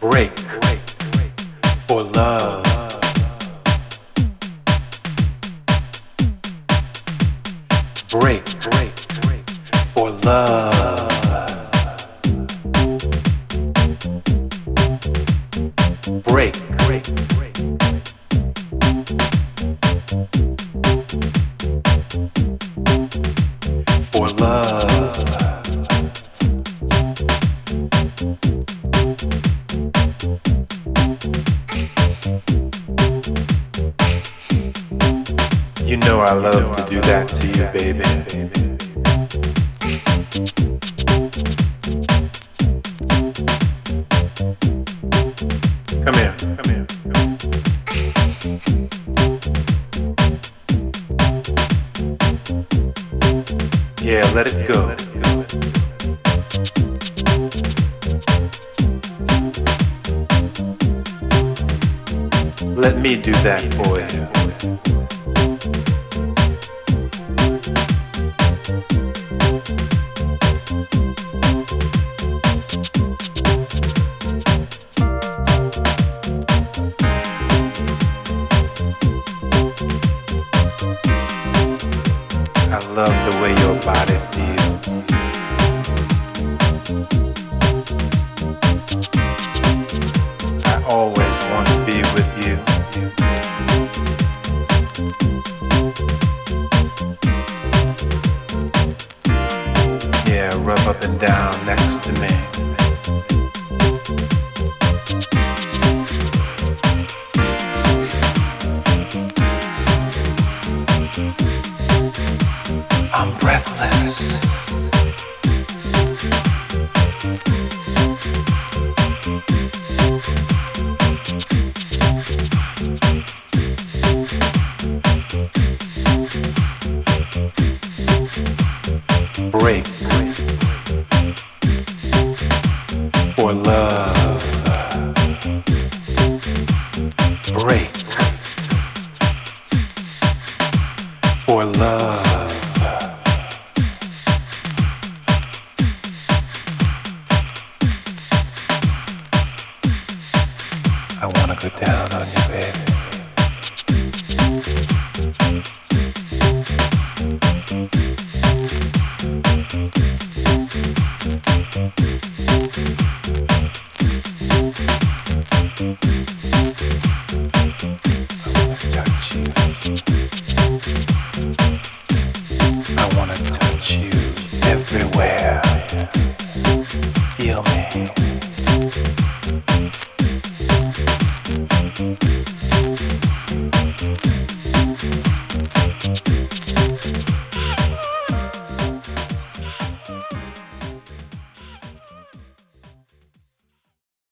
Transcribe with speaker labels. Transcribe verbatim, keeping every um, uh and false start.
Speaker 1: break for love. Break for love. Break for love. You know I love to do that to you, baby. Come here, come here. Yeah, let it go. Let me do that for you. I love the way your body feels. I always want to be with you. Yeah, rub up and down next to me. I'm breathless. Break for love. Break for love. I wanna go down on you, baby. I wanna touch you everywhere. Feel me.